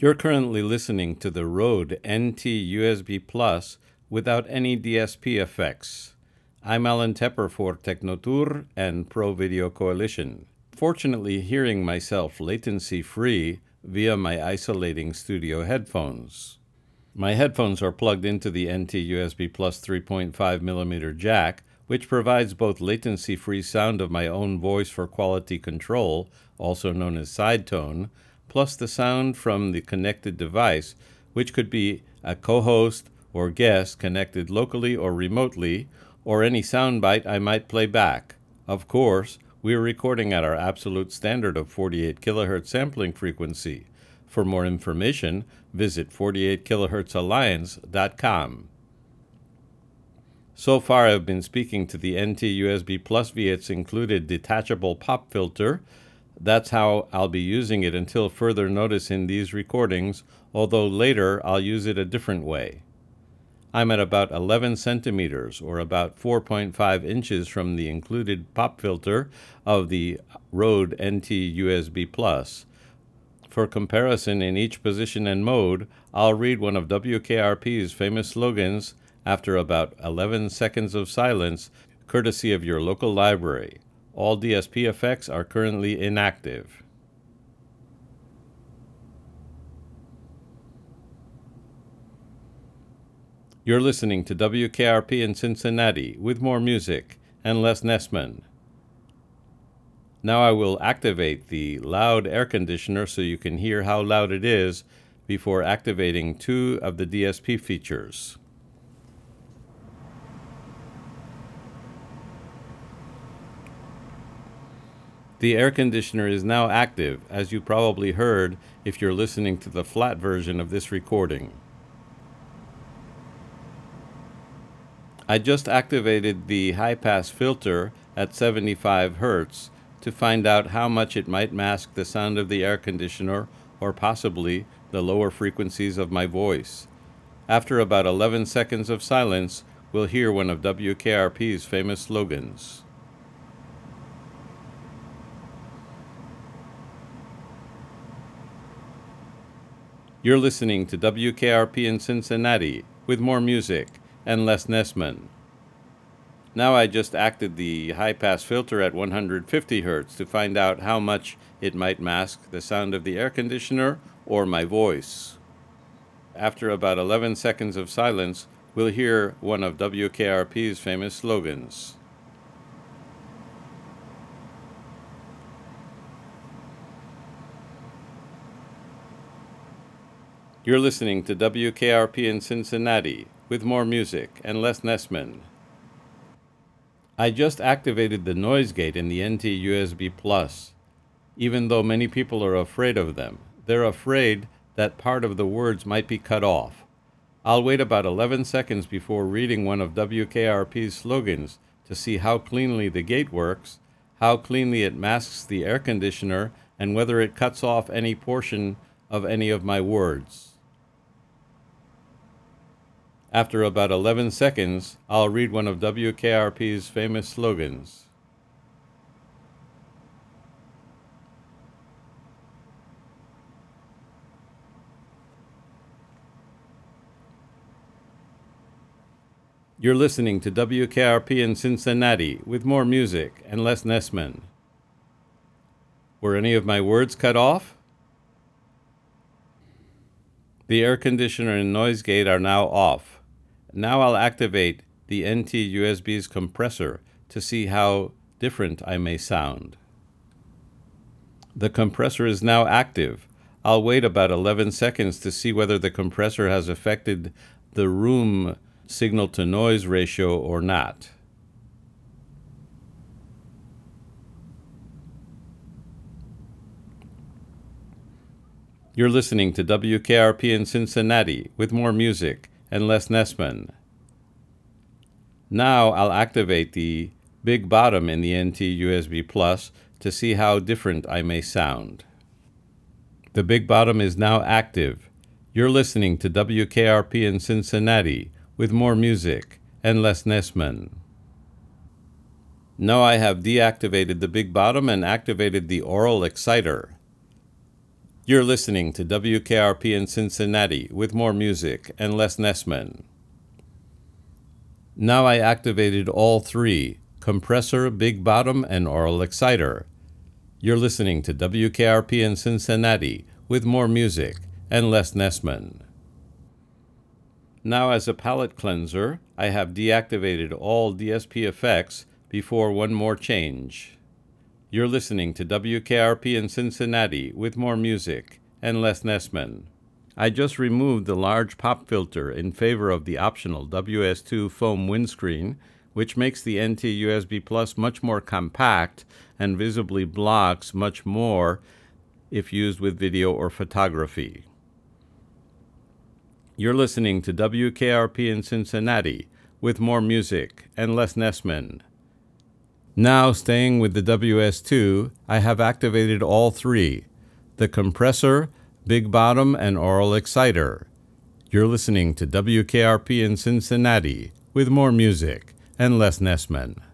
You're currently listening to the Rode NT USB Plus without any DSP effects. I'm Alan Tepper for Technotour and Pro Video Coalition. Fortunately, hearing myself latency-free via my isolating studio headphones. My headphones are plugged into the NT USB Plus 3.5mm jack, which provides both latency-free sound of my own voice for quality control, also known as side tone, plus the sound from the connected device, which could be a co-host or guest connected locally or remotely, or any soundbite I might play back. Of course, we are recording at our absolute standard of 48 kHz sampling frequency. For more information, visit 48khzalliance.com. So far, I've been speaking to the NT USB Plus via its included detachable pop filter. That's how I'll be using it until further notice in these recordings, although later I'll use it a different way. I'm at about 11 centimeters, or about 4.5 inches from the included pop filter of the Rode NT USB Plus. For comparison in each position and mode, I'll read one of WKRP's famous slogans after about 11 seconds of silence, courtesy of your local library. All DSP effects are currently inactive. You're listening to WKRP in Cincinnati with more music and Les Nessman. Now I will activate the loud air conditioner so you can hear how loud it is before activating two of the DSP features. The air conditioner is now active, as you probably heard if you're listening to the flat version of this recording. I just activated the high-pass filter at 75 Hz to find out how much it might mask the sound of the air conditioner or possibly the lower frequencies of my voice. After about 11 seconds of silence, we'll hear one of WKRP's famous slogans. You're listening to WKRP in Cincinnati with more music and Les Nessman. Now I just acted the high-pass filter at 150 Hz to find out how much it might mask the sound of the air conditioner or my voice. After about 11 seconds of silence, we'll hear one of WKRP's famous slogans. You're listening to WKRP in Cincinnati with more music and Les Nessman. I just activated the noise gate in the NT USB Plus. Even though many people are afraid of them, they're afraid that part of the words might be cut off. I'll wait about 11 seconds before reading one of WKRP's slogans to see how cleanly the gate works, how cleanly it masks the air conditioner, and whether it cuts off any portion of any of my words. After about 11 seconds, I'll read one of WKRP's famous slogans. You're listening to WKRP in Cincinnati with more music and Les Nessman. Were any of my words cut off? The air conditioner and noise gate are now off. Now I'll activate the NT USB's compressor to see how different I may sound. The compressor is now active. I'll wait about 11 seconds to see whether the compressor has affected the room signal-to-noise ratio or not. You're listening to WKRP in Cincinnati with more music and Les Nessman. Now I'll activate the big bottom in the NT USB Plus to see how different I may sound. The big bottom is now active. You're listening to WKRP in Cincinnati with more music and Les Nessman. Now I have deactivated the big bottom and activated the aural exciter. You're listening to WKRP in Cincinnati with more music and less Nessman. Now I activated all three: compressor, big bottom, and aural exciter. You're listening to WKRP in Cincinnati with more music and less Nessman. Now as a palette cleanser, I have deactivated all DSP effects before one more change. You're listening to WKRP in Cincinnati with more music and less Nessman. I just removed the large pop filter in favor of the optional WS2 foam windscreen, which makes the NT USB Plus much more compact and visibly blocks much more if used with video or photography. You're listening to WKRP in Cincinnati with more music and less Nessman. Now, staying with the WS2, I have activated all three: the compressor, big bottom, and aural exciter. You're listening to WKRP in Cincinnati with more music and less Nessman.